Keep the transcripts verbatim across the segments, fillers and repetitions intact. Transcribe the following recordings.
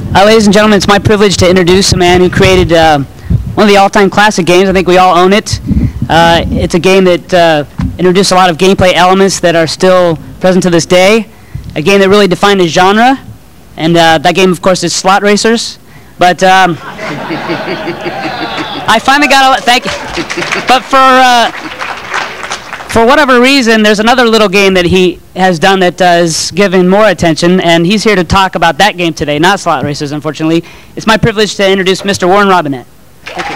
Uh, ladies and gentlemen, it's my privilege to introduce a man who created uh, one of the all-time classic games. I think we all own it. Uh, it's a game that uh, introduced a lot of gameplay elements that are still present to this day. A game that really defined a genre, and uh, that game, of course, is Slot Racers. But um, I finally got a thank you. But for uh, for whatever reason, there's another little game that he has done that uh, is given more attention, and he's here to talk about that game today, not Slot Racers, unfortunately. It's my privilege to introduce Mister Warren Robinett. Thank you.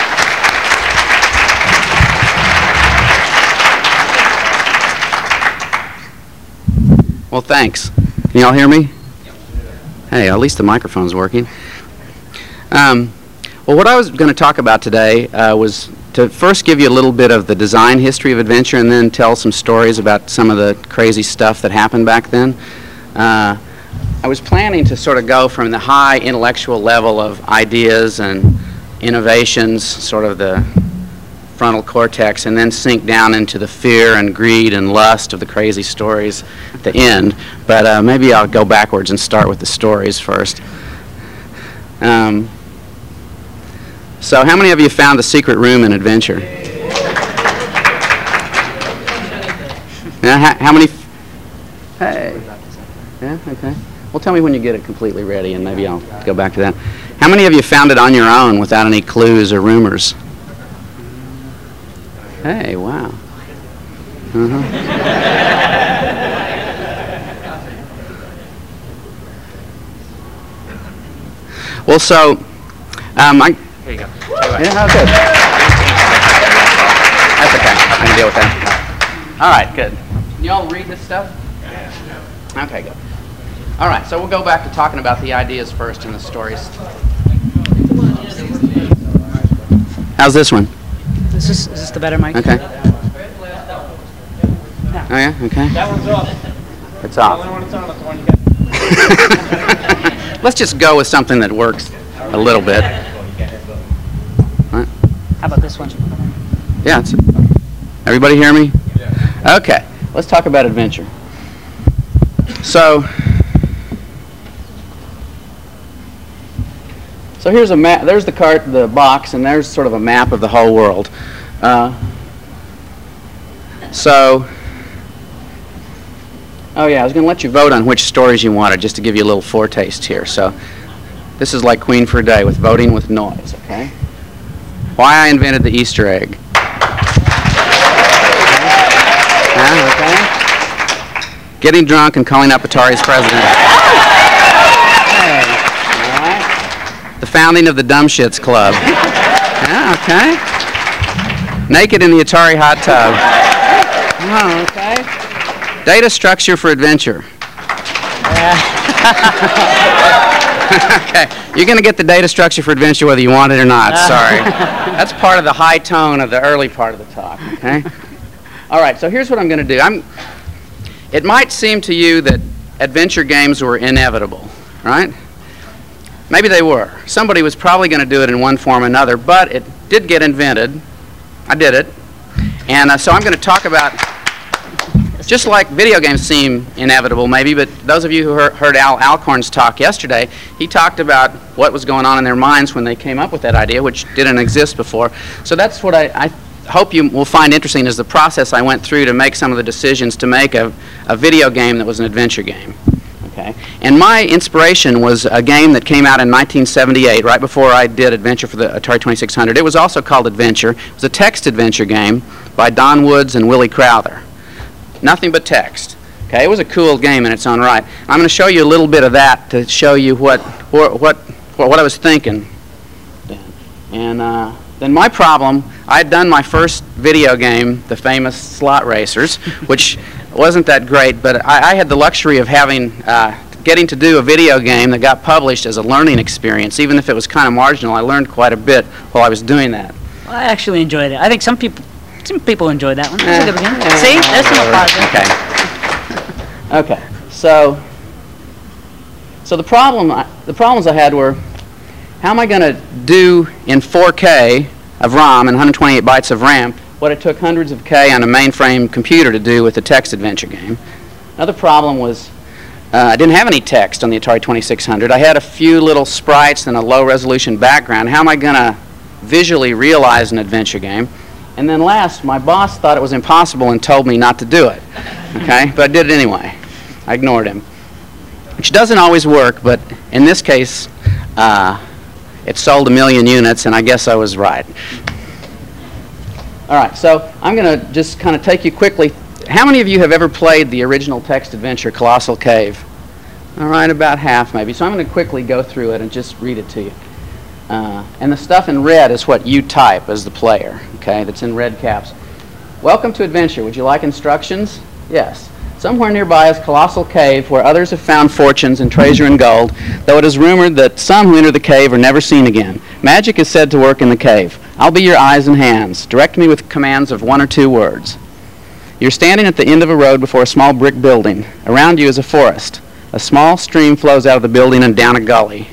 Well, thanks. Can y'all hear me? Hey, at least the microphone's working. Um, well, what I was going to talk about today uh, was to first give you a little bit of the design history of adventure and then tell some stories about some of the crazy stuff that happened back then. Uh, I was planning to sort of go from the high intellectual level of ideas and innovations, sort of the frontal cortex, and then sink down into the fear and greed and lust of the crazy stories at the end. But uh, maybe I'll go backwards and start with the stories first. Um, so how many of you found the secret room in Adventure? Yeah, how, how many? Hey. Yeah, okay. Well, tell me when you get it completely ready, and maybe I'll go back to that. How many of you found it on your own without any clues or rumors? Hey, wow. Uh-huh. Well, so, um, I... Here you go. Yeah, oh, good. That's okay. I can deal with that. All right, good. You all read this stuff? Okay, good. All right, so we'll go back to talking about the ideas first and the stories. How's this one? This is, is this the better mic? Okay. Yeah. Oh, yeah? Okay. That one's off. It's off. The only one that's on is the one you got. Let's just go with something that works a little bit. Right. How about this one? Yeah. It's, everybody hear me? Yeah. Okay. Let's talk about adventure. So, so here's a map. There's the cart, the box, and there's sort of a map of the whole world. Uh, so, oh yeah, I was going to let you vote on which stories you wanted, just to give you a little foretaste here. So, this is like Queen for a Day with voting with noise. Okay. Why I invented the Easter egg. Yeah, okay. Getting drunk and calling up Atari's president. Okay. All right. The founding of the Dumb Shits Club. Yeah, okay. Naked in the Atari hot tub. Oh, okay. Data structure for adventure. Okay. You're going to get the data structure for adventure whether you want it or not. Sorry. That's part of the high tone of the early part of the talk. Okay. All right. So here's what I'm going to do. I'm. It might seem to you that adventure games were inevitable, right? Maybe they were. Somebody was probably going to do it in one form or another, but it did get invented. I did it. And uh, so I'm going to talk about, just like video games seem inevitable maybe, but those of you who heard, heard Al Alcorn's talk yesterday, he talked about what was going on in their minds when they came up with that idea, which didn't exist before. So that's what I, I hope you will find interesting, is the process I went through to make some of the decisions to make a, a video game that was an adventure game. Okay. And my inspiration was a game that came out in nineteen seventy-eight, right before I did Adventure for the Atari twenty-six hundred. It was also called Adventure. It was a text adventure game by Don Woods and Willie Crowther. Nothing but text. Okay. It was a cool game in its own right. I'm going to show you a little bit of that to show you what what what, what I was thinking. And uh, then my problem, I had done my first video game, the famous Slot Racers, which wasn't that great, but I, I had the luxury of having, uh, getting to do a video game that got published as a learning experience. Even if it was kind of marginal, I learned quite a bit while I was doing that. Well, I actually enjoyed it. I think some people, some people enjoyed that one. That's Eh, a good one. eh, See, there's some applause. Okay. Okay. So, so the problem, I, the problems I had were, how am I going to do in four K of ROM and one hundred twenty-eight bytes of RAM what it took hundreds of K on a mainframe computer to do with a text adventure game? Another problem was Uh, I didn't have any text on the Atari twenty-six hundred. I had a few little sprites and a low-resolution background. How am I going to visually realize an adventure game? And then last, my boss thought it was impossible and told me not to do it. Okay? But I did it anyway. I ignored him. Which doesn't always work, but in this case, uh, it sold a million units, and I guess I was right. All right, so I'm going to just kind of take you quickly. How many of you have ever played the original text adventure, Colossal Cave? All right, about half maybe. So I'm going to quickly go through it and just read it to you. Uh, and the stuff in red is what you type as the player, okay, that's in red caps. Welcome to adventure. Would you like instructions? Yes. Somewhere nearby is Colossal Cave, where others have found fortunes and treasure and gold, though it is rumored that some who enter the cave are never seen again. Magic is said to work in the cave. I'll be your eyes and hands. Direct me with commands of one or two words. You're standing at the end of a road before a small brick building. Around you is a forest. A small stream flows out of the building and down a gully.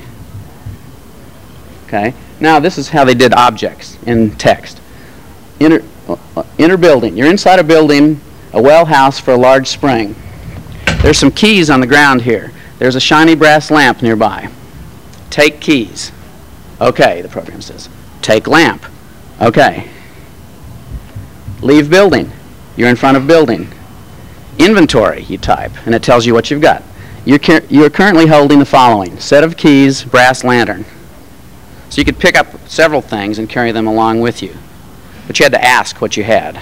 Okay. Now this is how they did objects in text. Inner, uh, inner building. You're inside a building, a well house for a large spring. There's some keys on the ground here. There's a shiny brass lamp nearby. Take keys. Okay, the program says. Take lamp. Okay. Leave building. You're in front of building. Inventory, you type, and it tells you what you've got. You're, you're currently holding the following: set of keys, brass lantern. So you could pick up several things and carry them along with you. But you had to ask what you had.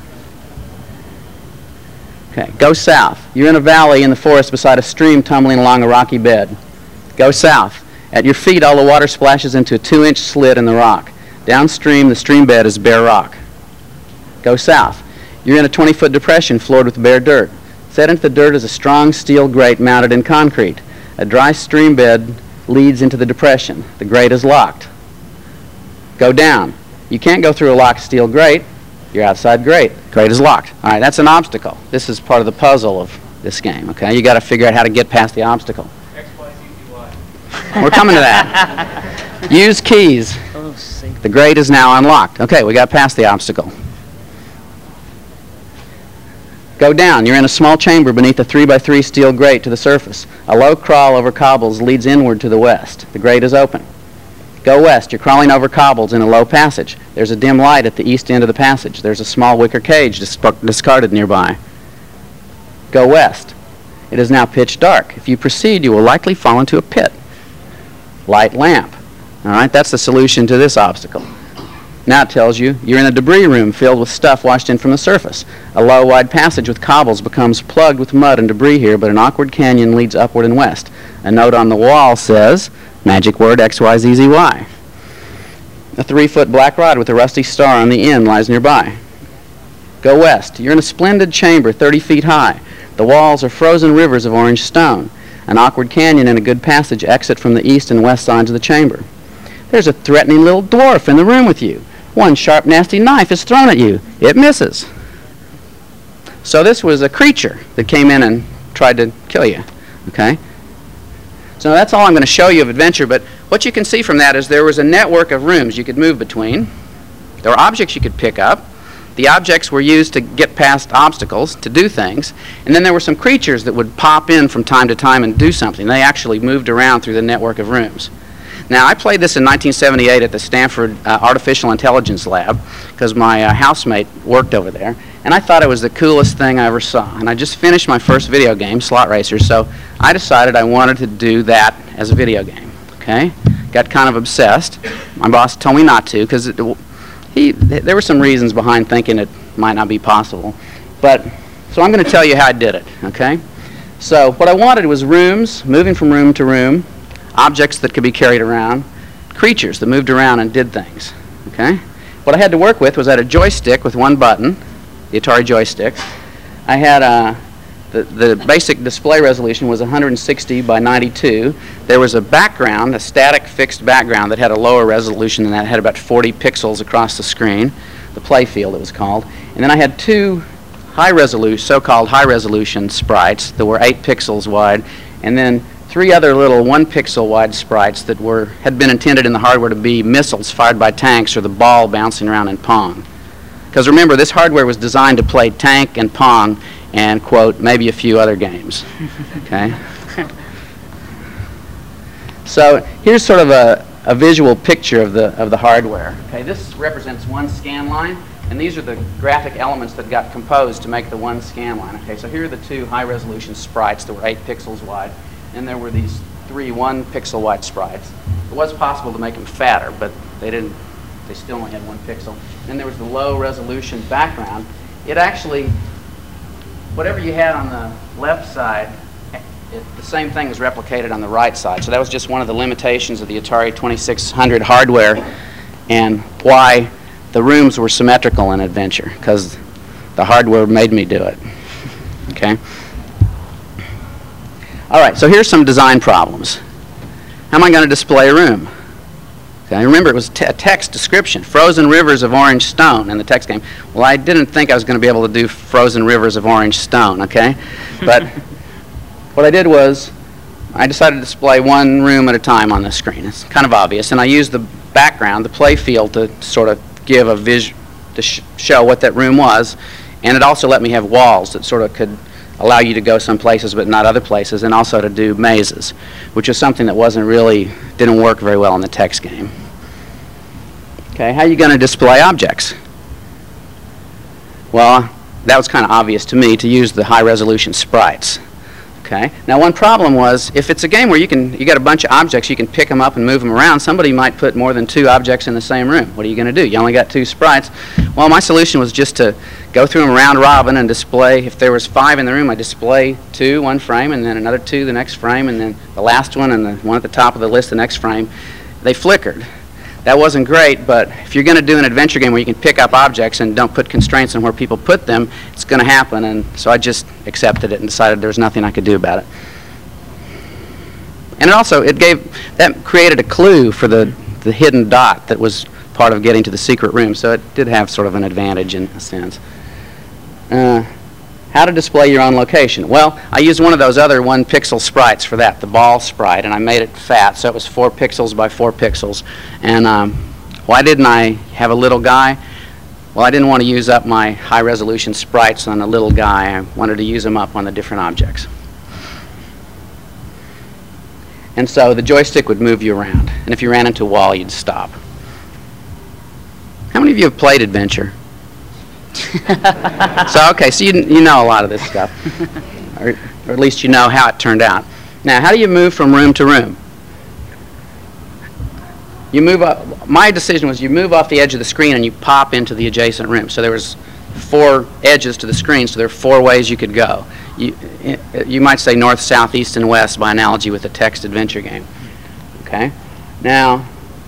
Okay, go south. You're in a valley in the forest beside a stream tumbling along a rocky bed. Go south. At your feet, all the water splashes into a two-inch slit in the rock. Downstream, the stream bed is bare rock. Go south. You're in a twenty-foot depression floored with bare dirt. Set into the dirt is a strong steel grate mounted in concrete. A dry stream bed leads into the depression. The grate is locked. Go down. You can't go through a locked steel grate. You're outside grate. Grate is locked. All right, that's an obstacle. This is part of the puzzle of this game, okay? You got to figure out how to get past the obstacle. X, Y, Z, Z, Y. We're coming to that. Use keys. Oh, see. The grate is now unlocked. Okay, we got past the obstacle. Go down. You're in a small chamber beneath a three by three steel grate to the surface. A low crawl over cobbles leads inward to the west. The grate is open. Go west. You're crawling over cobbles in a low passage. There's a dim light at the east end of the passage. There's a small wicker cage dis discarded nearby. Go west. It is now pitch dark. If you proceed, you will likely fall into a pit. Light lamp. All right, that's the solution to this obstacle. Now it tells you you're in a debris room filled with stuff washed in from the surface. A low, wide passage with cobbles becomes plugged with mud and debris here, but an awkward canyon leads upward and west. A note on the wall says, magic word X Y Z Z Y. A three-foot black rod with a rusty star on the end lies nearby. Go west. You're in a splendid chamber thirty feet high. The walls are frozen rivers of orange stone. An awkward canyon and a good passage exit from the east and west sides of the chamber. There's a threatening little dwarf in the room with you. One sharp, nasty knife is thrown at you. It misses. So this was a creature that came in and tried to kill you. Okay? So that's all I'm going to show you of adventure, but what you can see from that is there was a network of rooms you could move between. There were objects you could pick up. The objects were used to get past obstacles, to do things. And then there were some creatures that would pop in from time to time and do something. They actually moved around through the network of rooms. Now, I played this in nineteen seventy-eight at the Stanford uh, Artificial Intelligence Lab because my uh, housemate worked over there, and I thought it was the coolest thing I ever saw. And I just finished my first video game, Slot Racers, so I decided I wanted to do that as a video game. Okay? Got kind of obsessed. My boss told me not to because he there were some reasons behind thinking it might not be possible. But so I'm going to tell you how I did it. Okay? So what I wanted was rooms, moving from room to room. Objects that could be carried around, creatures that moved around and did things. Okay? What I had to work with was I had a joystick with one button, the Atari joystick. I had a, the, the basic display resolution was one hundred sixty by ninety-two. There was a background, a static fixed background that had a lower resolution than that. It had about forty pixels across the screen, the play field it was called. And then I had two high resolution, so-called high resolution sprites that were eight pixels wide, and then three other little one pixel wide sprites that were had been intended in the hardware to be missiles fired by tanks or the ball bouncing around in Pong. Because remember, this hardware was designed to play tank and Pong and, quote, maybe a few other games. Okay? So here's sort of a, a visual picture of the, of the hardware. Okay, this represents one scan line, and these are the graphic elements that got composed to make the one scan line. Okay, so here are the two high-resolution sprites that were eight pixels wide, and there were these three one pixel wide sprites. It was possible to make them fatter, but they didn't. They still only had one pixel. Then there was the low-resolution background. It actually, whatever you had on the left side, it, the same thing was replicated on the right side. So that was just one of the limitations of the Atari twenty-six hundred hardware, and why the rooms were symmetrical in Adventure, because the hardware made me do it. Okay. All right, so here's some design problems. How am I going to display a room? Okay, remember, it was t a text description, frozen rivers of orange stone in the text game. Well, I didn't think I was going to be able to do frozen rivers of orange stone, okay? But what I did was I decided to display one room at a time on the screen. It's kind of obvious, and I used the background, the play field, to sort of give a vis to sh show what that room was, and it also let me have walls that sort of could allow you to go some places but not other places, and also to do mazes, which is something that wasn't really, didn't work very well in the text game. Okay, how are you going to display objects? Well, that was kind of obvious to me, to use the high-resolution sprites. Okay, now one problem was, if it's a game where you can, you got a bunch of objects, you can pick them up and move them around, somebody might put more than two objects in the same room. What are you going to do? You only got two sprites. Well, my solution was just to go through them round robin and display, if there was five in the room, I display two, one frame, and then another two the next frame, and then the last one and the one at the top of the list the next frame. They flickered. That wasn't great, but if you're going to do an adventure game where you can pick up objects and don't put constraints on where people put them, it's going to happen, and so I just accepted it and decided there was nothing I could do about it. And it also, it gave, that created a clue for the, the hidden dot that was part of getting to the secret room, so it did have sort of an advantage in a sense. Uh, how to display your own location? Well, I used one of those other one pixel sprites for that, the ball sprite, and I made it fat, so it was four pixels by four pixels. And um, why didn't I have a little guy? Well, I didn't want to use up my high resolution sprites on a little guy. I wanted to use them up on the different objects. And so the joystick would move you around, and if you ran into a wall, you'd stop. How many of you have played Adventure? So, okay, so you, you know a lot of this stuff, or, or at least you know how it turned out. Now, how do you move from room to room? You move up, my decision was you move off the edge of the screen and you pop into the adjacent room. So there was four edges to the screen, so there are four ways you could go. You, you might say north, south, east, and west by analogy with a text adventure game. Okay? Now,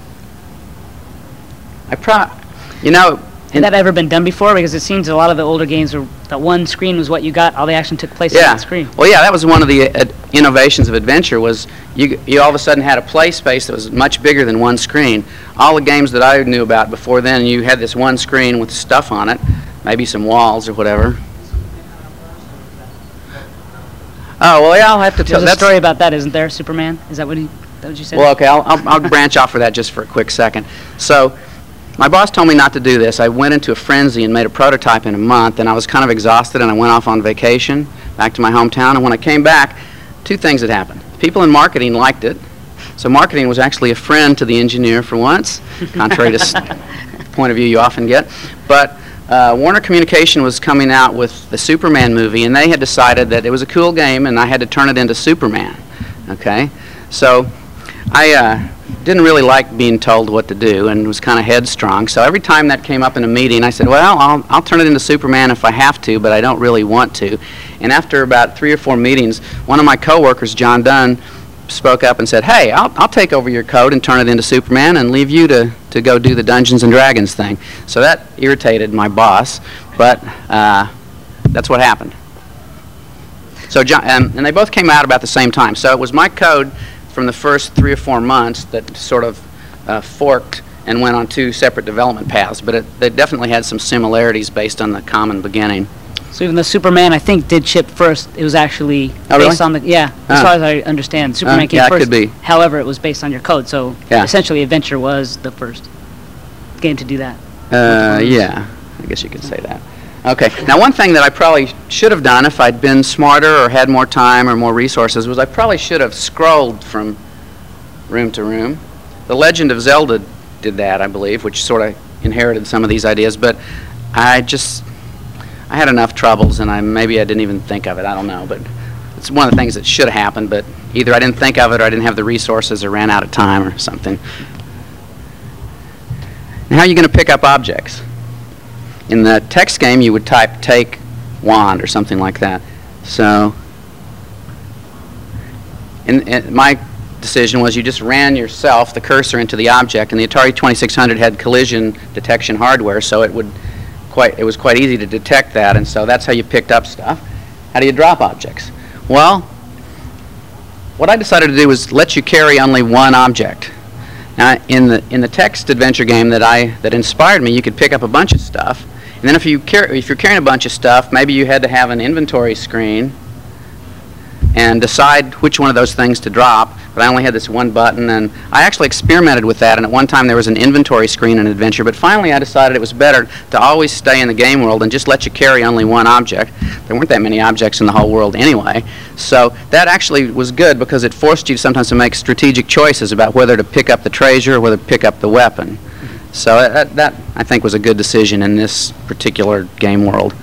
I pro, you know, Had that ever been done before? Because it seems a lot of the older games were that one screen was what you got. All the action took place yeah. on that screen. Well, yeah, that was one of the uh, innovations of Adventure, was you, you all of a sudden had a play space that was much bigger than one screen. All the games that I knew about before then, you had this one screen with stuff on it, maybe some walls or whatever. Oh, well, yeah, I'll have to tell. There's a story about that, isn't there, Superman? Is that what, he, that what you said? Well, okay, I'll, I'll, I'll branch off for that just for a quick second. So, my boss told me not to do this. I went into a frenzy and made a prototype in a month, and I was kind of exhausted, and I went off on vacation back to my hometown. And when I came back, two things had happened. People in marketing liked it. So marketing was actually a friend to the engineer for once, contrary to the point of view you often get. But uh, Warner Communication was coming out with the Superman movie, and they had decided that it was a cool game, and I had to turn it into Superman. Okay? So I uh, didn't really like being told what to do and was kind of headstrong. So every time that came up in a meeting, I said, well, I'll, I'll turn it into Superman if I have to, but I don't really want to. And after about three or four meetings, one of my coworkers, John Dunn, spoke up and said, hey, I'll, I'll take over your code and turn it into Superman and leave you to, to go do the Dungeons and Dragons thing. So that irritated my boss, but uh, that's what happened. So John, um, and they both came out about the same time. So it was my code from the first three or four months that sort of uh, forked and went on two separate development paths, but it, they definitely had some similarities based on the common beginning. So even though Superman, I think, did ship first, it was actually oh, based really? on the, yeah, as Oh. far as I understand, Superman Uh, came yeah, it first. could be. However, it was based on your code, so Yeah. essentially Adventure was the first game to do that. Uh, yeah, I guess you could say that. Okay, now one thing that I probably should have done if I'd been smarter or had more time or more resources was I probably should have scrolled from room to room. The Legend of Zelda did that, I believe, which sort of inherited some of these ideas, but I just, I had enough troubles, and I maybe I didn't even think of it, I don't know, but it's one of the things that should have happened, but either I didn't think of it or I didn't have the resources or ran out of time or something. Now, how are you going to pick up objects? In the text game, you would type take wand or something like that. So, in, in my decision was you just ran yourself, the cursor, into the object, and the Atari twenty-six hundred had collision detection hardware, so it would quite it was quite easy to detect that, and so that's how you picked up stuff. How do you drop objects? Well, what I decided to do was let you carry only one object. Now, in the in the text adventure game that I that inspired me, you could pick up a bunch of stuff, and then if you carry if you're carrying a bunch of stuff, maybe you had to have an inventory screen and decide which one of those things to drop. But I only had this one button, and I actually experimented with that, and at one time there was an inventory screen in Adventure, but finally I decided it was better to always stay in the game world and just let you carry only one object. There weren't that many objects in the whole world anyway, so that actually was good because it forced you sometimes to make strategic choices about whether to pick up the treasure or whether to pick up the weapon. So that, that I think was a good decision in this particular game world.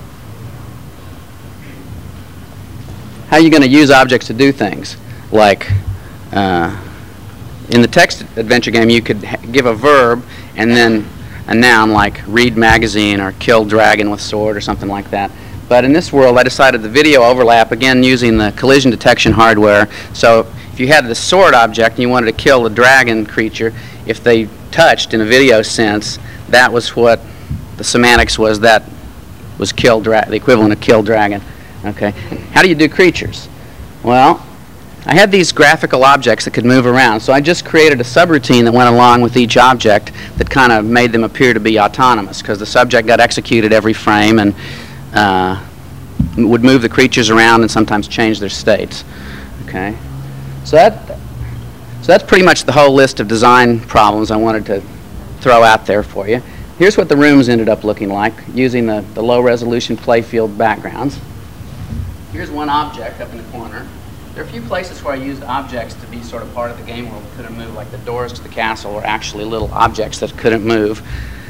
How are you going to use objects to do things? Like, uh, in the text adventure game, you could ha give a verb and then a noun like read magazine or kill dragon with sword or something like that. But in this world, I decided the video overlap, again using the collision detection hardware. So if you had the sword object and you wanted to kill the dragon creature, if they touched in a video sense, that was what the semantics was. That was kill dra the equivalent of kill dragon. Okay. How do you do creatures? Well, I had these graphical objects that could move around, so I just created a subroutine that went along with each object that kind of made them appear to be autonomous, because the subject got executed every frame and uh, would move the creatures around and sometimes change their states. Okay. So that so that's pretty much the whole list of design problems I wanted to throw out there for you. Here's what the rooms ended up looking like using the, the low-resolution playfield backgrounds. Here's one object up in the corner. There are a few places where I used objects to be sort of part of the game world that couldn't move, like the doors to the castle were actually little objects that couldn't move.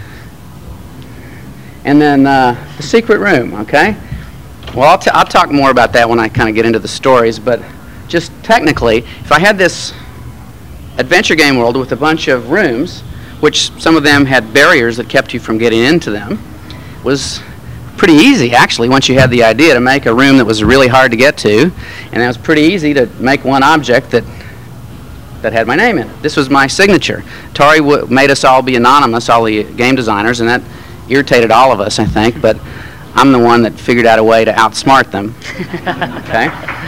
And then uh, the secret room, okay? Well, I'll, t I'll talk more about that when I kind of get into the stories, but just technically, if I had this adventure game world with a bunch of rooms, which some of them had barriers that kept you from getting into them, was pretty easy, actually, once you had the idea to make a room that was really hard to get to, and it was pretty easy to make one object that that had my name in it. This was my signature. Atari w made us all be anonymous, all the game designers, and that irritated all of us, I think, but I'm the one that figured out a way to outsmart them. Okay?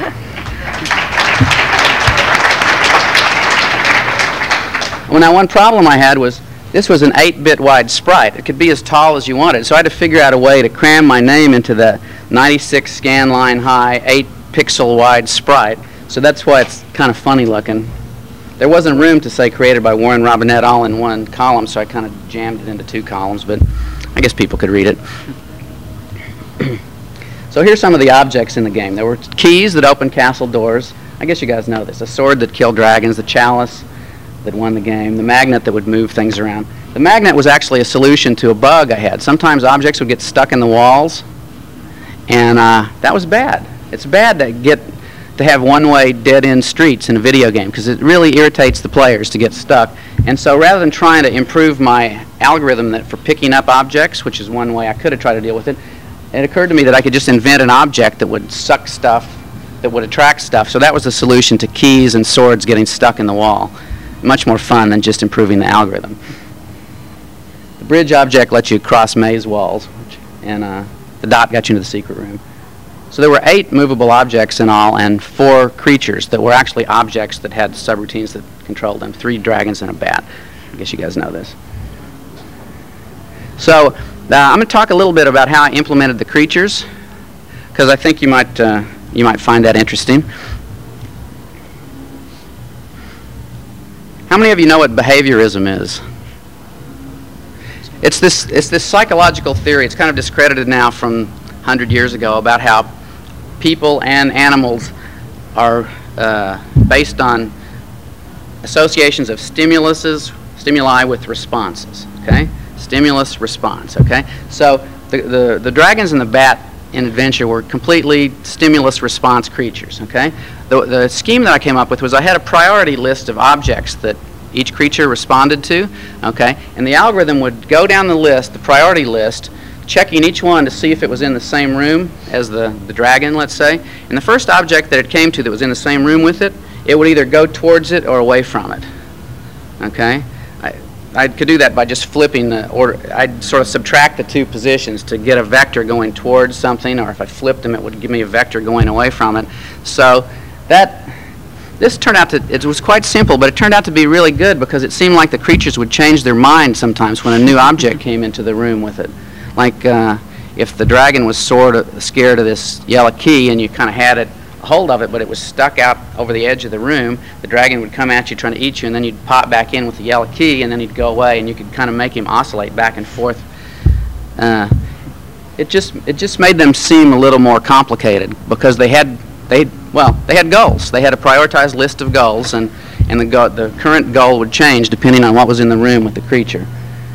Well, now, one problem I had was this was an eight bit wide sprite. It could be as tall as you wanted, so I had to figure out a way to cram my name into the ninety-six scan line high, eight pixel wide sprite. So that's why it's kind of funny looking. There wasn't room to say created by Warren Robinette all in one column, so I kind of jammed it into two columns, but I guess people could read it. So here's some of the objects in the game. There were keys that opened castle doors. I guess you guys know this. A sword that killed dragons, the chalice that won the game, the magnet that would move things around. The magnet was actually a solution to a bug I had. Sometimes objects would get stuck in the walls, and uh, that was bad. It's bad to get to have one-way dead-end streets in a video game because it really irritates the players to get stuck. And so rather than trying to improve my algorithm that for picking up objects, which is one way I could have tried to deal with it, it occurred to me that I could just invent an object that would suck stuff, that would attract stuff. So that was the solution to keys and swords getting stuck in the wall. Much more fun than just improving the algorithm. The bridge object lets you cross maze walls, and uh, the dot got you into the secret room. So there were eight movable objects in all and four creatures that were actually objects that had subroutines that controlled them. Three dragons and a bat. I guess you guys know this. So uh, I'm going to talk a little bit about how I implemented the creatures, because I think you might, uh, you might find that interesting. How many of you know what behaviorism is? It's this, it's this psychological theory. It's kind of discredited now from one hundred years ago about how people and animals are uh, based on associations of stimuluses, stimuli with responses, okay? Stimulus, response, okay? So the, the, the dragons and the bat in Adventure were completely stimulus response creatures, okay? The, the scheme that I came up with was I had a priority list of objects that each creature responded to, okay? And the algorithm would go down the list, the priority list, checking each one to see if it was in the same room as the, the dragon, let's say. And the first object that it came to that was in the same room with it, it would either go towards it or away from it, okay? I, I could do that by just flipping the order. I'd sort of subtract the two positions to get a vector going towards something, or if I flipped them, it would give me a vector going away from it. So that, this turned out to, it was quite simple, but it turned out to be really good because it seemed like the creatures would change their mind sometimes when a new object came into the room with it. Like uh, if the dragon was sort of scared of this yellow key and you kind of had it, hold of it, but it was stuck out over the edge of the room, the dragon would come at you trying to eat you, and then you'd pop back in with the yellow key, and then he'd go away, and you could kind of make him oscillate back and forth. Uh, it just it just made them seem a little more complicated because they had they well they had goals. They had a prioritized list of goals, and and the go the current goal would change depending on what was in the room with the creature.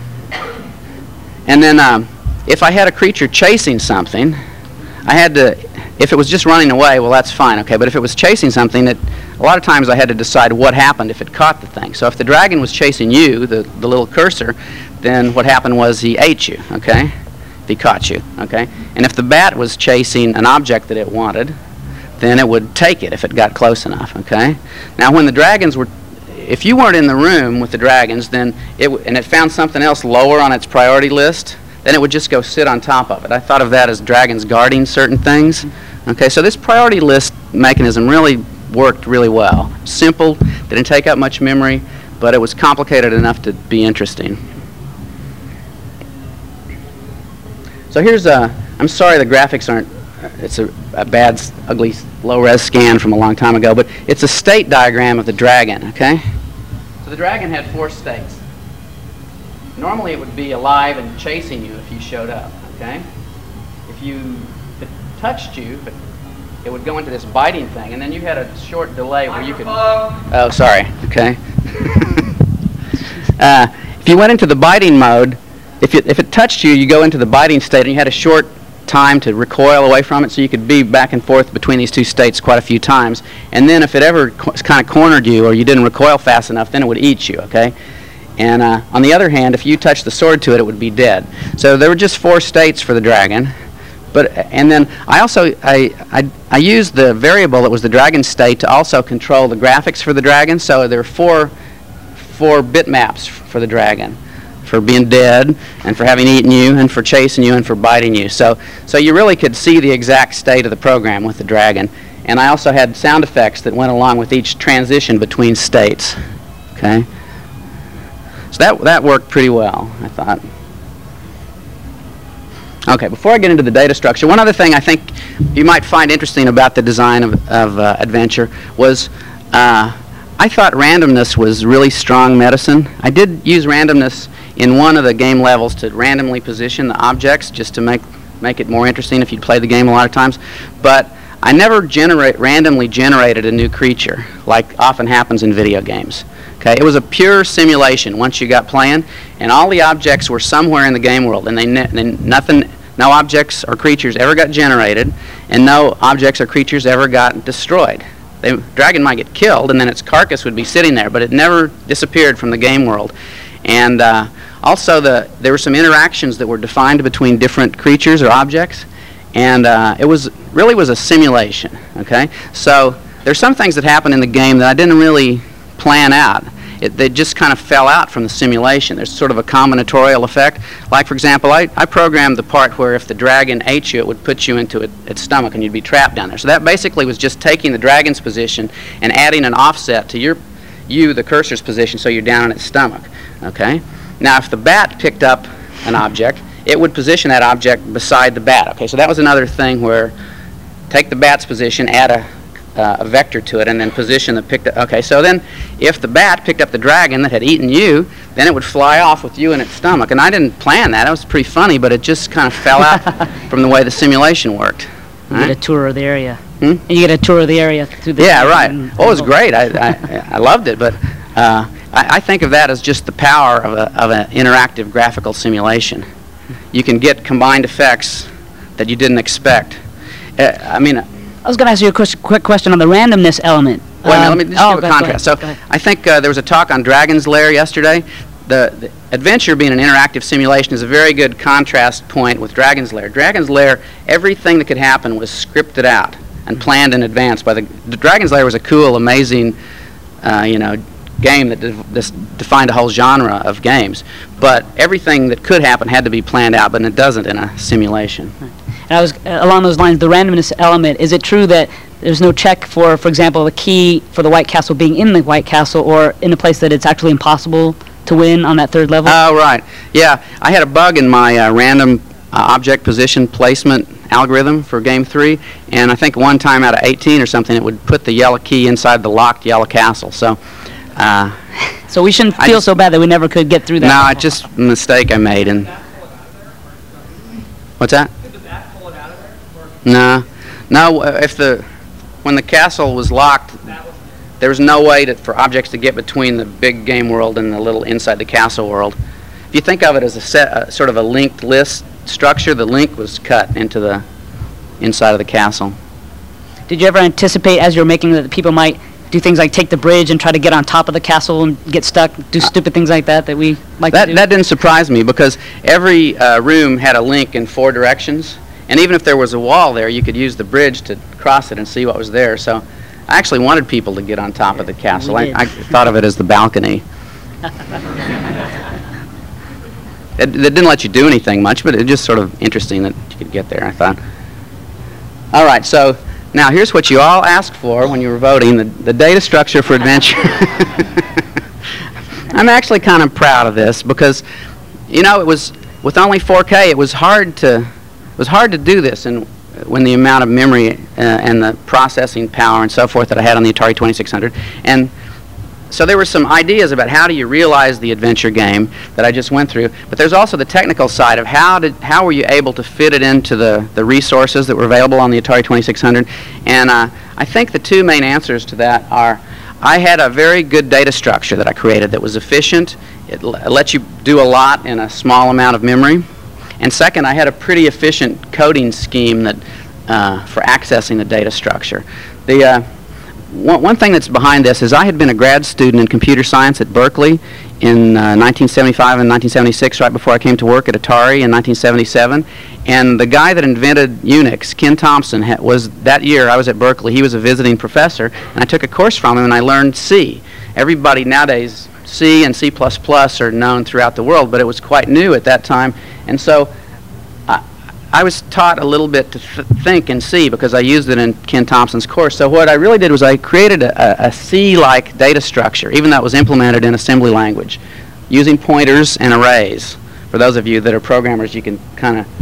And then um, if I had a creature chasing something, I had to. If it was just running away, well, that's fine, okay. But if it was chasing something, it, a lot of times I had to decide what happened if it caught the thing. So if the dragon was chasing you, the, the little cursor, then what happened was he ate you, okay, if he caught you, okay. And if the bat was chasing an object that it wanted, then it would take it if it got close enough, okay. Now, when the dragons were, if you weren't in the room with the dragons, then it w and it found something else lower on its priority list, then it would just go sit on top of it. I thought of that as dragons guarding certain things. Okay, so this priority list mechanism really worked really well. Simple, didn't take up much memory, but it was complicated enough to be interesting. So here's a, I'm sorry the graphics aren't, it's a, a bad, ugly, low-res scan from a long time ago, but it's a state diagram of the dragon, okay? So the dragon had four states. Normally it would be alive and chasing you if you showed up, okay? If you if it touched you, but it would go into this biting thing, and then you had a short delay where you could... Oh, sorry, okay. uh, if you went into the biting mode, if it, if it touched you, you go into the biting state, and you had a short time to recoil away from it, so you could be back and forth between these two states quite a few times. And then if it ever kind of cornered you, or you didn't recoil fast enough, then it would eat you, okay? And uh, on the other hand, if you touched the sword to it, it would be dead. So there were just four states for the dragon. But and then I also I, I I used the variable that was the dragon state to also control the graphics for the dragon. So there are four four bitmaps for the dragon, for being dead, and for having eaten you, and for chasing you, and for biting you. So so you really could see the exact state of the program with the dragon. And I also had sound effects that went along with each transition between states. Okay. So that that worked pretty well, I thought. Okay, before I get into the data structure, one other thing I think you might find interesting about the design of, of uh, Adventure was uh, I thought randomness was really strong medicine. I did use randomness in one of the game levels to randomly position the objects just to make, make it more interesting if you'd played the game a lot of times. But I never generate, randomly generated a new creature like often happens in video games. Okay, it was a pure simulation once you got playing, and all the objects were somewhere in the game world, and they, ne they nothing, no objects or creatures ever got generated, and no objects or creatures ever got destroyed. The dragon might get killed, and then its carcass would be sitting there, but it never disappeared from the game world. And uh, also, the there were some interactions that were defined between different creatures or objects, and uh, it was really was a simulation. Okay, so there's some things that happened in the game that I didn't really plan out. It, they just kind of fell out from the simulation. There's sort of a combinatorial effect. Like, for example, I, I programmed the part where if the dragon ate you, it would put you into it, its stomach and you'd be trapped down there. So that basically was just taking the dragon's position and adding an offset to your, you, the cursor's position, so you're down in its stomach. Okay? Now, if the bat picked up an object, it would position that object beside the bat. Okay? So that was another thing where take the bat's position, add a Uh, a vector to it, and then position the picked up. Okay, so then if the bat picked up the dragon that had eaten you, then it would fly off with you in its stomach. And I didn't plan that. It was pretty funny, but it just kind of fell out from the way the simulation worked. You right? get a tour of the area. Hmm? And you get a tour of the area through the... Yeah, right. Oh, it was great. I, I, I loved it, but Uh, I, I think of that as just the power of, a, of an interactive graphical simulation. You can get combined effects that you didn't expect. Uh, I mean, I was going to ask you a quick, quick question on the randomness element. wait a minute, Um, let me just oh, give go- a go contrast. ahead, So go ahead. I think uh, there was a talk on Dragon's Lair yesterday. The, the Adventure being an interactive simulation is a very good contrast point with Dragon's Lair. Dragon's Lair, everything that could happen was scripted out and planned in advance by the, the Dragon's Lair was a cool, amazing, uh, you know, game that de this defined a whole genre of games. But everything that could happen had to be planned out, but it doesn't in a simulation. And I was uh, along those lines, the randomness element. Is it true that there's no check for, for example, the key for the White Castle being in the White Castle, or in a place that it's actually impossible to win on that third level? Oh, right. Yeah, I had a bug in my uh, random uh, object position placement algorithm for game three, and I think one time out of eighteen or something, it would put the yellow key inside the locked yellow castle. So, uh, so we shouldn't I feel just- so bad that we never could get through that. no, it's just a mistake I made. And what's that? Did the bat pull it out of there? Or No, no. uh, If the when the castle was locked, that was there was no way to, for objects to get between the big game world and the little inside the castle world. If you think of it as a set, uh, sort of a linked list structure, the link was cut into the inside of the castle. Did you ever anticipate as you were making that people might do things like take the bridge and try to get on top of the castle and get stuck, do stupid things like that that we like That to do? that didn't surprise me because every uh, room had a link in four directions, and even if there was a wall there, you could use the bridge to cross it and see what was there. So I actually wanted people to get on top of the castle. we I, did. I thought of it as the balcony. It, it didn't let you do anything much, but it was just sort of interesting that you could get there, I thought. All right, so now here's what you all asked for when you were voting, the, the data structure for Adventure. I'm actually kind of proud of this because, you know, it was, with only four K, it was hard to, it was hard to do this, and when the amount of memory uh, and the processing power and so forth that I had on the Atari twenty-six hundred. And so there were some ideas about how do you realize the adventure game that I just went through, but there's also the technical side of how did how were you able to fit it into the, the resources that were available on the Atari twenty-six hundred. And uh, I think the two main answers to that are I had a very good data structure that I created that was efficient. It l lets you do a lot in a small amount of memory. And second, I had a pretty efficient coding scheme that uh, for accessing the data structure. The uh, One, one thing that's behind this is I had been a grad student in computer science at Berkeley in uh, nineteen seventy-five and nineteen seventy-six, right before I came to work at Atari in nineteen seventy-seven. And the guy that invented Unix, Ken Thompson, ha was that year I was at Berkeley. He was a visiting professor, and I took a course from him, and I learned C. Everybody nowadays, C and C plus plus are known throughout the world, but it was quite new at that time. And so I, I was taught a little bit to th think in C because I used it in Ken Thompson's course. So what I really did was I created a, a, a C-like data structure, even though it was implemented in assembly language, using pointers and arrays. For those of you that are programmers, you can kind of...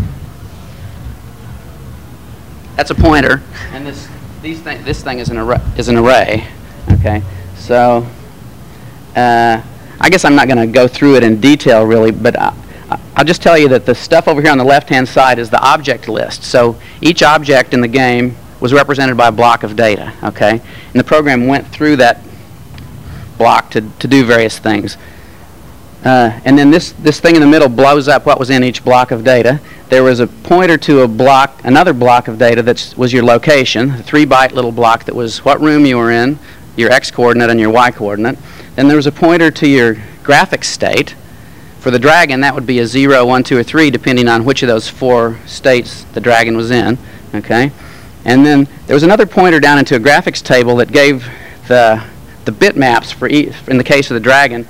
That's a pointer, and this, these thing, this thing is an, array, is an array. Okay, so uh, I guess I'm not going to go through it in detail, really, but I, I'll just tell you that the stuff over here on the left-hand side is the object list. So each object in the game was represented by a block of data, okay? And the program went through that block to, to do various things. Uh, and then this, this thing in the middle blows up what was in each block of data. There was a pointer to a block, another block of data that was your location, a three byte little block that was what room you were in, your x-coordinate and your y-coordinate. Then there was a pointer to your graphics state. For the dragon, that would be a zero, one, two, or three, depending on which of those four states the dragon was in. Okay, and then there was another pointer down into a graphics table that gave the the bitmaps for each. In the case of the dragon,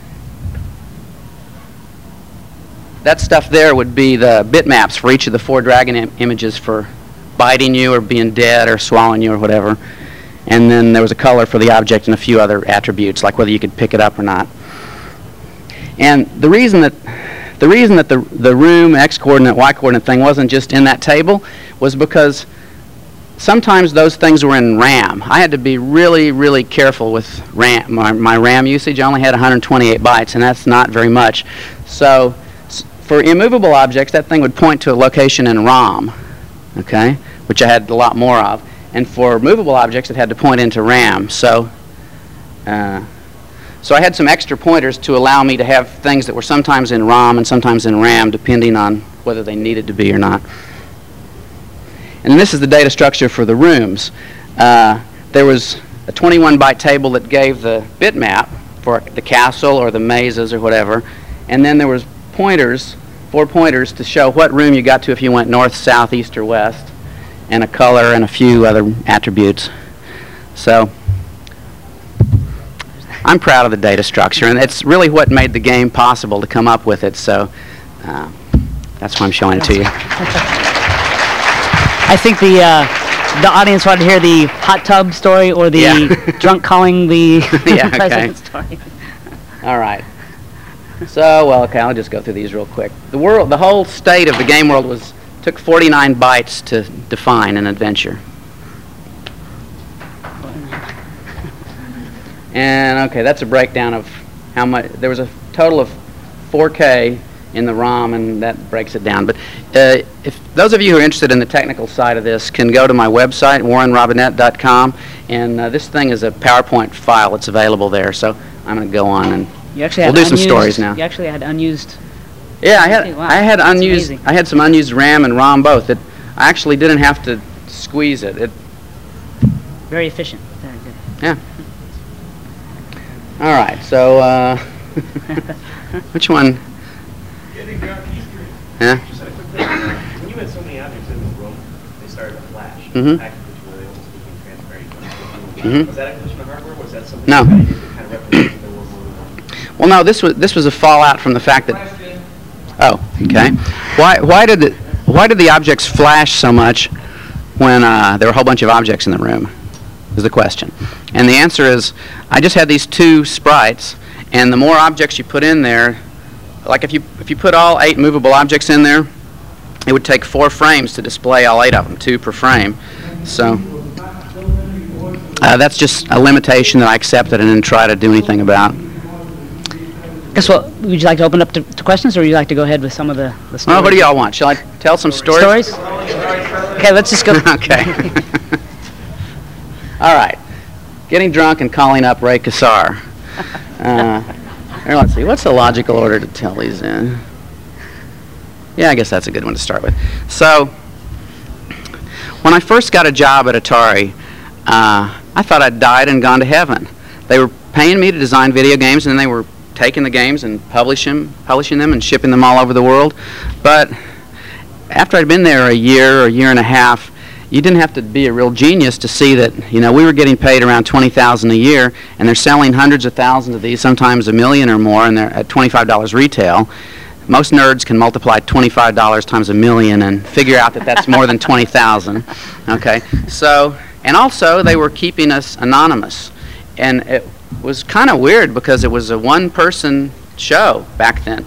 that stuff there would be the bitmaps for each of the four dragon im images for biting you or being dead or swallowing you or whatever. And then there was a color for the object and a few other attributes, like whether you could pick it up or not. And the reason that the reason that the the room x-coordinate y-coordinate thing wasn't just in that table was because sometimes those things were in RAM. I had to be really really careful with RAM. My, my RAM usage. I only had one hundred twenty-eight bytes, and that's not very much. So s for immovable objects, that thing would point to a location in ROM, okay, which I had a lot more of. And for movable objects, it had to point into RAM. So. Uh, so I had some extra pointers to allow me to have things that were sometimes in ROM and sometimes in RAM, depending on whether they needed to be or not. And this is the data structure for the rooms. Uh, there was a twenty-one byte table that gave the bitmap for the castle or the mazes or whatever, and then there was pointers, four pointers to show what room you got to if you went north, south, east, or west, and a color and a few other attributes. So I'm proud of the data structure, and it's really what made the game possible to come up with it, so uh, that's why I'm showing it to you. I think the uh, the audience wanted to hear the hot tub story or the Yeah. drunk calling the Yeah, okay. president story. All right. So, well, okay, I'll just go through these real quick. The world, the whole state of the game world was took forty-nine bytes to define an adventure. And okay, that's a breakdown of how much. There was a total of four K in the ROM, and that breaks it down. But uh, if those of you who are interested in the technical side of this can go to my website, warren robinette dot com, and uh, this thing is a PowerPoint file. It's available there. So I'm going to go on and You actually we'll had do some unused- stories now. You actually had unused. Yeah, I had Wow, I had that's unused amazing. I had some unused RAM and ROM both. It I actually didn't have to squeeze it. It Very efficient. Very good. yeah. All right. So uh, which one? Getting drunk history. Yeah. Just had a quick question. When you had so many objects in the room, they started to flash. Mhm. Package where they almost became transparent. Mhm. Was that a glitch in the hardware, or was that something No. you did to kind of represent the world more than one? Well, no. This was this was a fallout from the fact that. Question. Oh, okay. Why why did the why did the objects flash so much when uh, there were a whole bunch of objects in the room? Is the question. And the answer is, I just had these two sprites, and the more objects you put in there, like if you if you put all eight movable objects in there, it would take four frames to display all eight of them, two per frame. So uh, that's just a limitation that I accepted and didn't try to do anything about. Guess what? Would you like to open up to, to questions, or would you like to go ahead with some of the, the stories? Well, what do y'all want? Shall I tell some stories? Stories? Okay, let's just go. Okay. All right. Getting drunk and calling up Ray Kassar. Uh, here, let's see. What's the logical order to tell these in? Yeah, I guess that's a good one to start with. So, when I first got a job at Atari, uh, I thought I'd died and gone to heaven. They were paying me to design video games, and then they were taking the games and publish them, publishing them and shipping them all over the world. But after I'd been there a year or a year and a half, you didn't have to be a real genius to see that, you know, we were getting paid around twenty thousand dollars a year, and they're selling hundreds of thousands of these, sometimes a million or more, and they're at twenty-five dollars retail. Most nerds can multiply twenty-five dollars times a million and figure out that that's more than twenty thousand. Okay, so, and also they were keeping us anonymous, and it was kind of weird because it was a one-person show back then.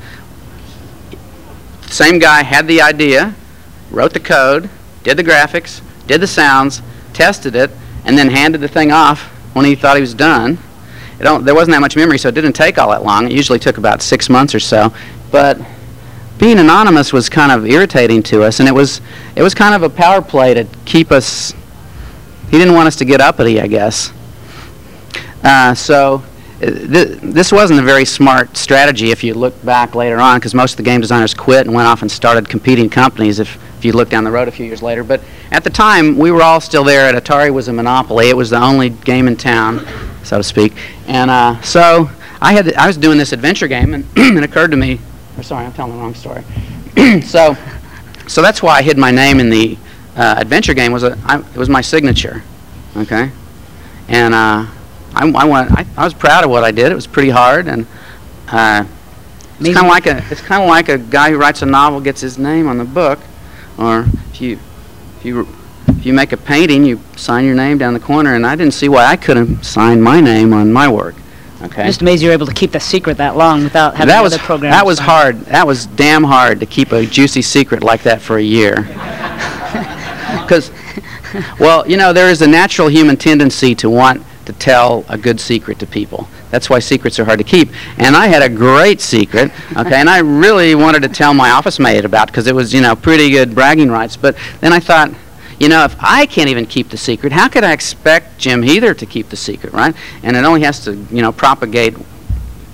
Same guy had the idea, wrote the code, did the graphics, did the sounds, tested it, and then handed the thing off when he thought he was done. It don't, there wasn't that much memory, so it didn't take all that long. It usually took about six months or so. But being anonymous was kind of irritating to us, and it was it was kind of a power play to keep us. He didn't want us to get uppity, I guess. Uh, so uh, th this wasn't a very smart strategy if you look back later on, because most of the game designers quit and went off and started competing companies if, if you look down the road a few years later. But at the time, we were all still there, and Atari was a monopoly. It was the only game in town, so to speak. And uh, so I had I was doing this adventure game, and it occurred to me, or sorry, I'm telling the wrong story. so, so that's why I hid my name in the uh, adventure game. Was a, I, it was my signature, okay? And uh, I, I, went, I, I was proud of what I did. It was pretty hard, and uh, it's kind of like a it's kind of like a guy who writes a novel gets his name on the book, or if you if you if you make a painting, you sign your name down the corner. And I didn't see why I couldn't sign my name on my work. Okay. Just amazed you were able to keep the secret that long without having that was other programs. that was sign. hard. That was damn hard to keep a juicy secret like that for a year. Because, well, you know, there is a natural human tendency to want to tell a good secret to people. That's why secrets are hard to keep. And I had a great secret, okay, and I really wanted to tell my office mate about it because it was, you know, pretty good bragging rights. But then I thought, you know, if I can't even keep the secret, how could I expect Jim Heather to keep the secret, right? And it only has to, you know, propagate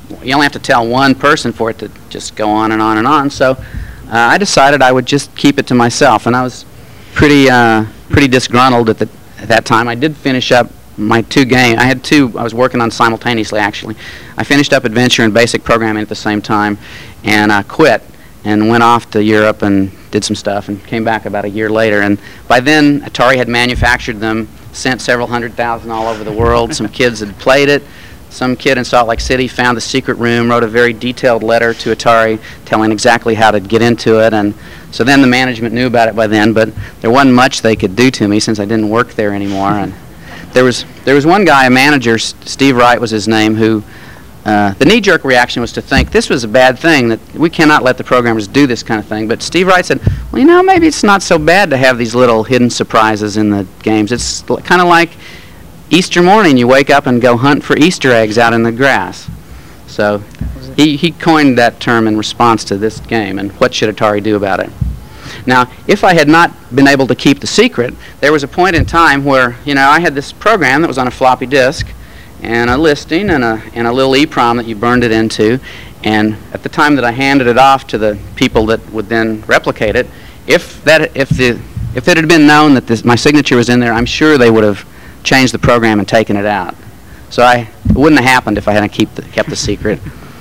you only have to tell one person for it to just go on and on and on. So uh, I decided I would just keep it to myself, and I was pretty uh, pretty disgruntled at, the, at that time. I did finish up my two games. I had two I was working on simultaneously, actually. I finished up Adventure and Basic Programming at the same time, and I quit and went off to Europe and did some stuff and came back about a year later. And by then, Atari had manufactured them, sent several hundred thousand all over the world. Some kids had played it. Some kid in Salt Lake City found the secret room, wrote a very detailed letter to Atari telling exactly how to get into it. And so then the management knew about it by then, but there wasn't much they could do to me since I didn't work there anymore. And there was, there was one guy, a manager, S Steve Wright was his name, who Uh, the knee-jerk reaction was to think this was a bad thing, that we cannot let the programmers do this kind of thing. But Steve Wright said, well, you know, maybe it's not so bad to have these little hidden surprises in the games. It's kind of like Easter morning. You wake up and go hunt for Easter eggs out in the grass. So he, he coined that term in response to this game, and what should Atari do about it? Now, if I had not been able to keep the secret, there was a point in time where, you know, I had this program that was on a floppy disk, and a listing and a, and a little EEPROM that you burned it into, and at the time that I handed it off to the people that would then replicate it, if that if the if it had been known that this, my signature was in there, I'm sure they would have changed the program and taken it out. So I it wouldn't have happened if I hadn't keep the, kept the secret.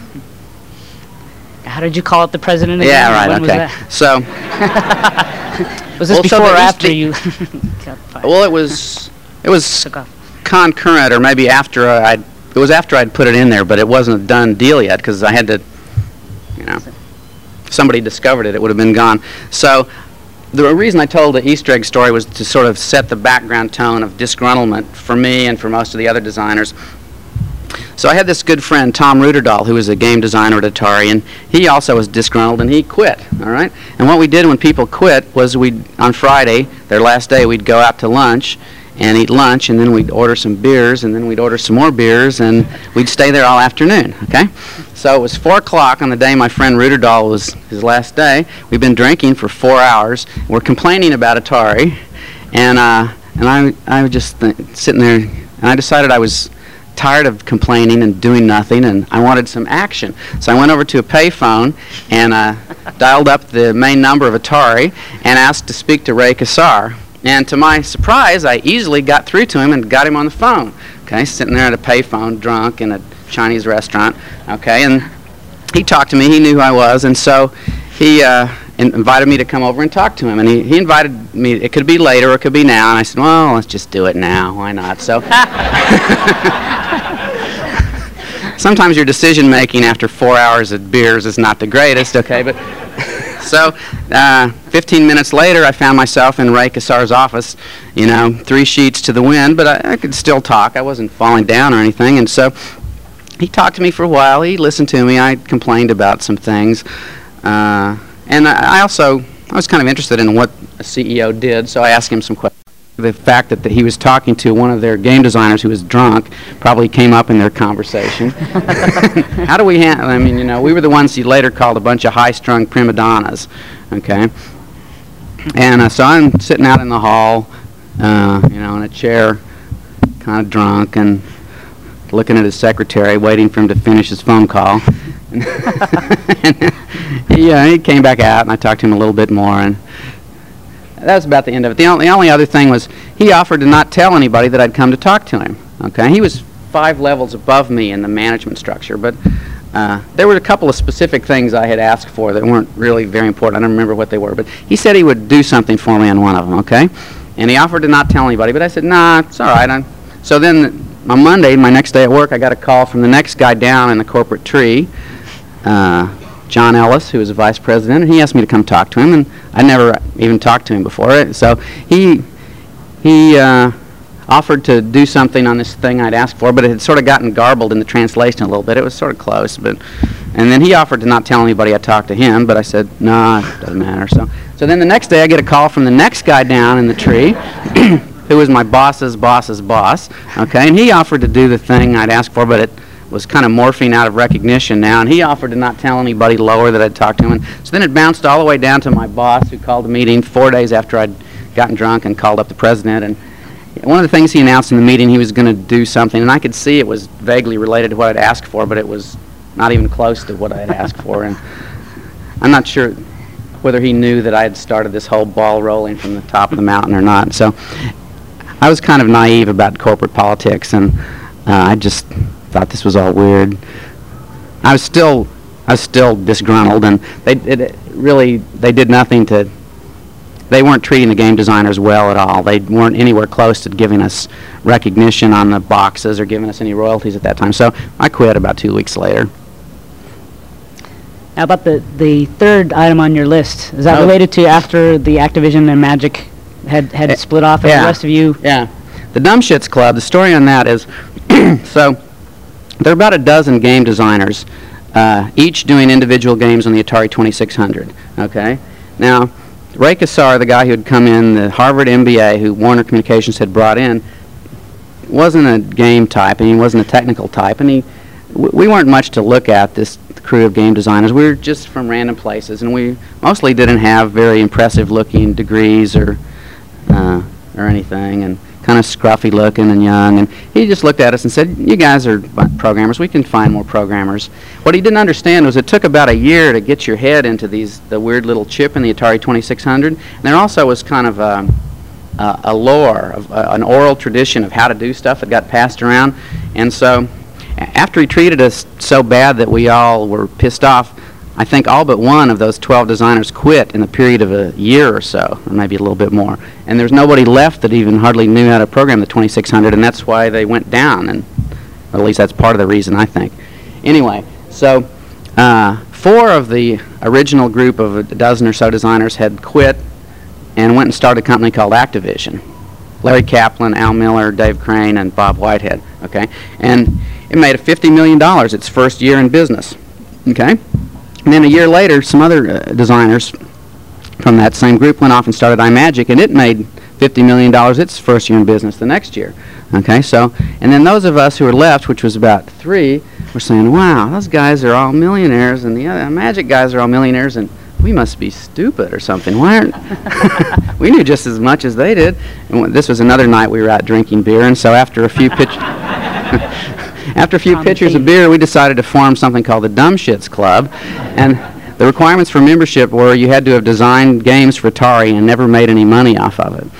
How did you call up the president again? Yeah, right. When okay. Was that? So was this well, before so or the, after the, you? Well, it was it was Took off. concurrent, or maybe after I'd, it was after I'd put it in there, but it wasn't a done deal yet because I had to, you know, if somebody discovered it, it would have been gone. So the reason I told the Easter egg story was to sort of set the background tone of disgruntlement for me and for most of the other designers. So I had this good friend, Tom Ruderdahl, who was a game designer at Atari, and he also was disgruntled, and he quit, all right? And what we did when people quit was we'd, on Friday, their last day, we'd go out to lunch and eat lunch, and then we'd order some beers, and then we'd order some more beers, and we'd stay there all afternoon, okay? So it was four o'clock on the day my friend Ruderdahl was his last day. We've been drinking for four hours. We're complaining about Atari, and uh, and I, I was just th sitting there, and I decided I was tired of complaining and doing nothing, and I wanted some action. So I went over to a payphone and uh, dialed up the main number of Atari and asked to speak to Ray Kassar. And to my surprise, I easily got through to him and got him on the phone. Okay, sitting there at a payphone, drunk in a Chinese restaurant. Okay, and he talked to me. He knew who I was, and so he uh, in invited me to come over and talk to him. And he, he invited me. It could be later or it could be now. And I said, well, let's just do it now. Why not? So sometimes your decision making after four hours of beers is not the greatest. Okay, but. So, uh, fifteen minutes later, I found myself in Ray Kassar's office, you know, three sheets to the wind, but I, I could still talk. I wasn't falling down or anything, and so he talked to me for a while. He listened to me. I complained about some things, uh, and I, I also, I was kind of interested in what a C E O did, so I asked him some questions. The fact that, that he was talking to one of their game designers who was drunk probably came up in their conversation. How do we handle, I mean, you know, we were the ones he later called a bunch of high-strung prima donnas, okay? And uh, so I'm sitting out in the hall, uh, you know, in a chair, kind of drunk, and looking at his secretary, waiting for him to finish his phone call. and he, uh, he came back out, and I talked to him a little bit more, and that was about the end of it. The only, the only other thing was he offered to not tell anybody that I'd come to talk to him. Okay, he was five levels above me in the management structure, but uh, there were a couple of specific things I had asked for that weren't really very important. I don't remember what they were, but he said he would do something for me on one of them. Okay, and he offered to not tell anybody, but I said, nah, it's all right. I'm, so then on Monday, my next day at work, I got a call from the next guy down in the corporate tree. Uh, John Ellis, who was a vice president, and he asked me to come talk to him, and I never even talked to him before. So he he uh, offered to do something on this thing I'd asked for, but it had sort of gotten garbled in the translation a little bit. It was sort of close, but and then he offered to not tell anybody I talked to him, but I said, no, nah, it doesn't matter. So so then the next day I get a call from the next guy down in the tree, who was my boss's boss's boss, okay, and he offered to do the thing I'd asked for, but it was kind of morphing out of recognition now, and he offered to not tell anybody lower that I'd talked to him. And so then it bounced all the way down to my boss, who called a meeting four days after I'd gotten drunk and called up the president. And one of the things he announced in the meeting, he was going to do something, and I could see it was vaguely related to what I'd asked for, but it was not even close to what I had asked for. And I'm not sure whether he knew that I had started this whole ball rolling from the top of the mountain or not. So I was kind of naive about corporate politics, and uh, I just thought this was all weird. I was still, I was still disgruntled, and they it, really they did nothing to. They weren't treating the game designers well at all. They weren't anywhere close to giving us recognition on the boxes or giving us any royalties at that time. So I quit about two weeks later. How about the, the third item on your list? Is that Oh. related to after the Activision and Magic had, had Eh, split off and yeah. the rest of you? Yeah. The Dumb Shits Club, the story on that is, so there are about a dozen game designers, uh, each doing individual games on the Atari twenty-six hundred, okay? Now, Ray Kassar, the guy who had come in, the Harvard M B A who Warner Communications had brought in, wasn't a game type, and he wasn't a technical type, and he, w we weren't much to look at, this crew of game designers. We were just from random places, and we mostly didn't have very impressive looking degrees or uh, or anything, and kind of scruffy looking and young. And he just looked at us and said, "You guys are programmers. We can find more programmers." What he didn't understand was it took about a year to get your head into these the weird little chip in the Atari twenty-six hundred. And there also was kind of a, a, a lore, of, uh, an oral tradition of how to do stuff that got passed around. And so after he treated us so bad that we all were pissed off, I think all but one of those twelve designers quit in the period of a year or so, or maybe a little bit more. And there's nobody left that even hardly knew how to program the twenty-six hundred, and that's why they went down, and or at least that's part of the reason, I think. Anyway, so uh, four of the original group of a dozen or so designers had quit and went and started a company called Activision. Larry Kaplan, Al Miller, Dave Crane, and Bob Whitehead, okay? And it made fifty million dollars its first year in business, okay? And then a year later, some other uh, designers from that same group went off and started iMagic, and it made fifty million dollars its first year in business the next year, okay? So, and then those of us who were left, which was about three, were saying, wow, those guys are all millionaires, and the other Magic guys are all millionaires, and we must be stupid or something. Why aren't we knew just as much as they did. And w this was another night we were out drinking beer, and so after a few pitch after a few pitchers of beer, we decided to form something called the Dumb Shits Club. And the requirements for membership were you had to have designed games for Atari and never made any money off of it.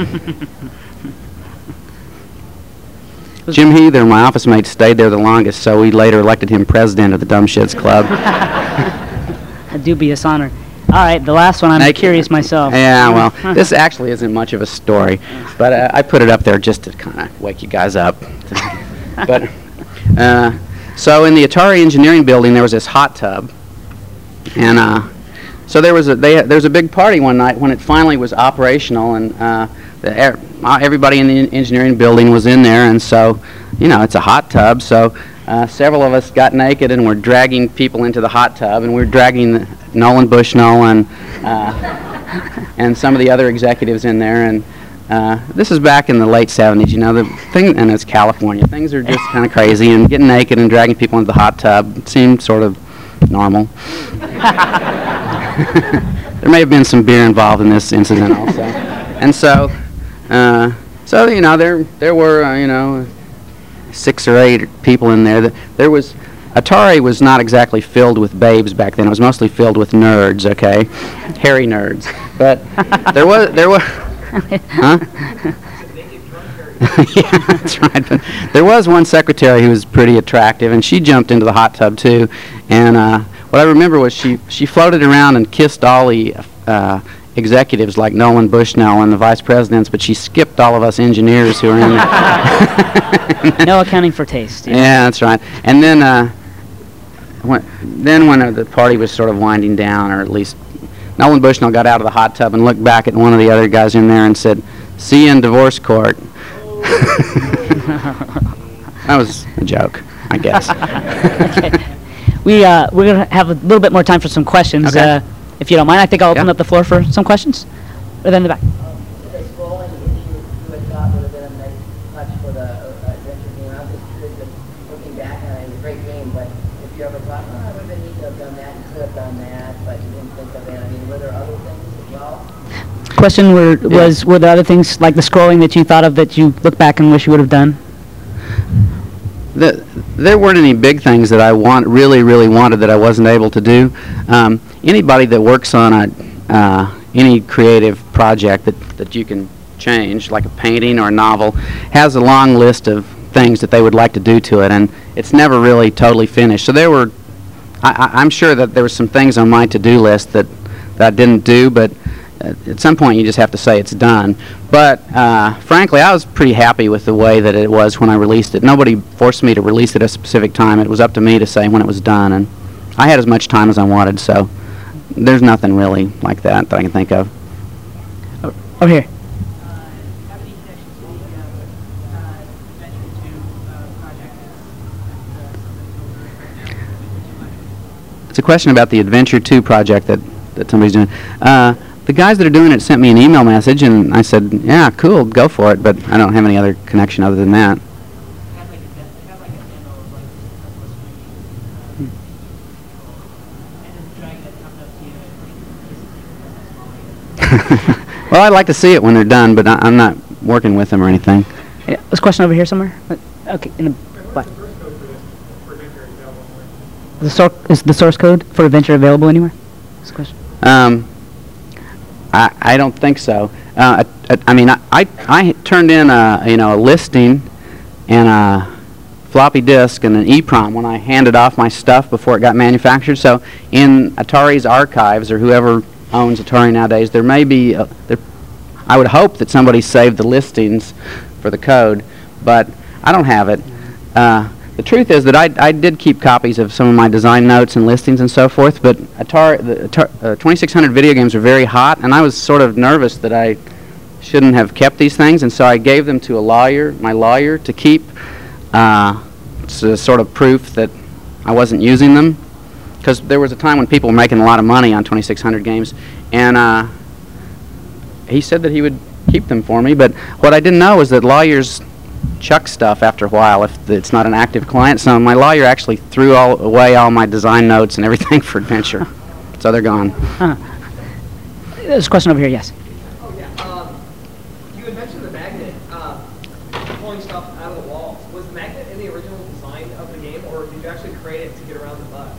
Jim Heather, my office mate, stayed there the longest, so we later elected him president of the Dumb Shits Club. A dubious honor. All right, the last one, I'm Thank you. curious myself. Yeah, well, this actually isn't much of a story, but uh, I put it up there just to kind of wake you guys up. But uh, so in the Atari Engineering Building, there was this hot tub, and uh, so there was a they, there was a big party one night when it finally was operational, and uh, the air, everybody in the engineering building was in there, and so you know it's a hot tub, so. Uh, several of us got naked and were dragging people into the hot tub, and we were dragging the Nolan Bushnell and uh, and some of the other executives in there. And uh, this is back in the late seventies, you know. The thing, and it's California. Things are just kind of crazy, and getting naked and dragging people into the hot tub seemed sort of normal. There may have been some beer involved in this incident also, and so uh, so you know there there were uh, you know. six or eight people in there. There was Atari was not exactly filled with babes back then. It was mostly filled with nerds, okay, hairy nerds. But there was there was, huh? Yeah, that's right. But there was one secretary who was pretty attractive, and she jumped into the hot tub too. And uh, what I remember was she she floated around and kissed all the Uh, executives like Nolan Bushnell and the vice presidents, but she skipped all of us engineers who were in there. No accounting for taste. Yeah, yeah that's right. And then, uh, when, then when uh, the party was sort of winding down, or at least Nolan Bushnell got out of the hot tub and looked back at one of the other guys in there and said, "See you in divorce court." That was a joke, I guess. Okay. We, uh, we're going to have a little bit more time for some questions. Okay. Uh, if you don't mind, I think I'll open Yeah. up the floor for some questions. Or then in the back. The scrolling issue you had thought would have been a nice touch for the uh, adventure game. I was just curious, if looking back on it, it was a great game, but if you ever thought, oh, I would have been neat to have done that, you could have done that, but you didn't think of it. I mean, were there other things as well? Question were, was, were there other things like the scrolling that you thought of that you look back and wish you would have done? The there weren't any big things that I want, really, really wanted that I wasn't able to do. Um, anybody that works on a, uh, any creative project that, that you can change, like a painting or a novel, has a long list of things that they would like to do to it, and it's never really totally finished. So there were, I, I, I'm sure that there were some things on my to-do list that, that I didn't do, but at some point you just have to say it's done. But uh, frankly, I was pretty happy with the way that it was when I released it. Nobody forced me to release it at a specific time. It was up to me to say when it was done, and I had as much time as I wanted, so there's nothing really like that that I can think of. Over here. It's a question about the Adventure two project that, that somebody's doing. Uh, the guys that are doing it sent me an email message, and I said, yeah, cool, go for it, but I don't have any other connection other than that. Well, I'd like to see it when they're done, but I, I'm not working with them or anything. Yeah, there's a question over here somewhere. What? Okay, in the what? The source is the source code for Adventure available anywhere? This question. Um, I I don't think so. Uh, I, I, I mean, I, I I turned in a you know a listing and a floppy disk and an EEPROM when I handed off my stuff before it got manufactured. So in Atari's archives, or whoever owns Atari nowadays, there may be a, there, I would hope that somebody saved the listings for the code, but I don't have it. Uh, the truth is that I, I did keep copies of some of my design notes and listings and so forth, but Atari, the Atari, uh, twenty-six hundred video games are very hot, and I was sort of nervous that I shouldn't have kept these things, and so I gave them to a lawyer, my lawyer, to keep. Uh, it's a sort of proof that I wasn't using them, because there was a time when people were making a lot of money on twenty-six hundred games, and uh, he said that he would keep them for me, but what I didn't know was that lawyers chuck stuff after a while if it's not an active client, so my lawyer actually threw all away all my design notes and everything for Adventure, so they're gone. Huh. There's a question over here, yes. Oh, yeah. Um, you had mentioned the magnet, uh, pulling stuff out of the walls. Was the magnet in the original design of the game, or did you actually create it to get around the bug?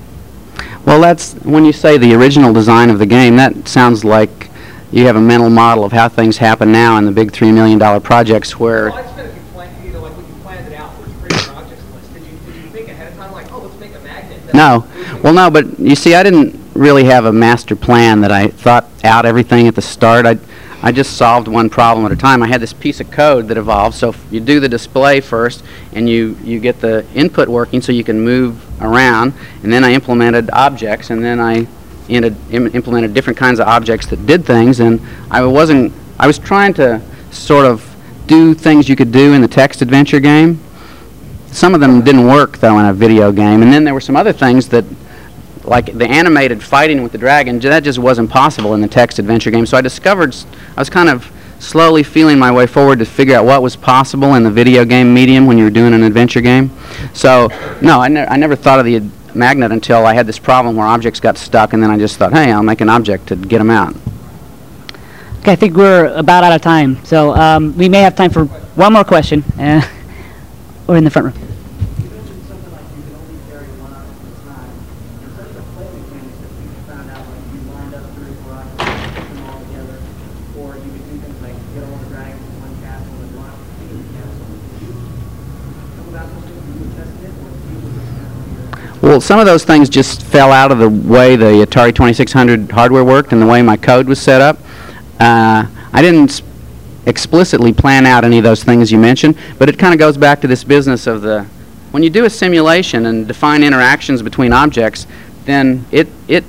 Well, that's, when you say the original design of the game, that sounds like you have a mental model of how things happen now in the big three million dollar projects where... Well, I just meant if you planned, you know, like when you planned it out, where you created your objects list, did you, did you think ahead of time, like, oh, let's make a magnet? No. Well, no, but you see, I didn't really have a master plan that I thought out everything at the start. I, I just solved one problem at a time. I had this piece of code that evolved, so if you do the display first, and you, you get the input working so you can move around, and then I implemented objects, and then I in im implemented different kinds of objects that did things, and I wasn't, I was trying to sort of do things you could do in the text adventure game. Some of them didn't work, though, in a video game, and then there were some other things that, like the animated fighting with the dragon, that just wasn't possible in the text adventure game. So I discovered, I was kind of slowly feeling my way forward to figure out what was possible in the video game medium when you were doing an adventure game. So, no, I, ne I never thought of the magnet until I had this problem where objects got stuck, and then I just thought, hey, I'll make an object to get them out. Okay, I think we're about out of time, so um, we may have time for one more question. Uh, we're in the front room. You mentioned something like you can only carry one object at a time. In terms of play mechanics that you found out, like you lined up three or four objects, put them all together, or you could do things like get all the dragons in one castle and launch the team castle. Did you come about those things when you tested it, or did you just kind of Well, some of those things just fell out of the way the Atari twenty-six hundred hardware worked and the way my code was set up. Uh, I didn't explicitly plan out any of those things you mentioned, but it kind of goes back to this business of the, when you do a simulation and define interactions between objects, then it, it,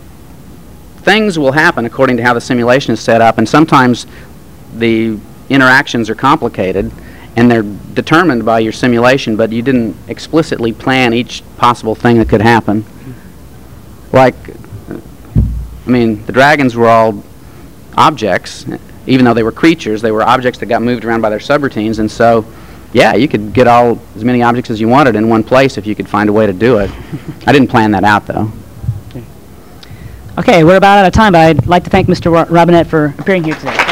things will happen according to how the simulation is set up, and sometimes the interactions are complicated and they're determined by your simulation, but you didn't explicitly plan each possible thing that could happen. Like, I mean, the dragons were all objects. Even though they were creatures, they were objects that got moved around by their subroutines, and so, yeah, you could get all as many objects as you wanted in one place if you could find a way to do it. I didn't plan that out, though. Okay, we're about out of time, but I'd like to thank Mister Robinette for appearing here today.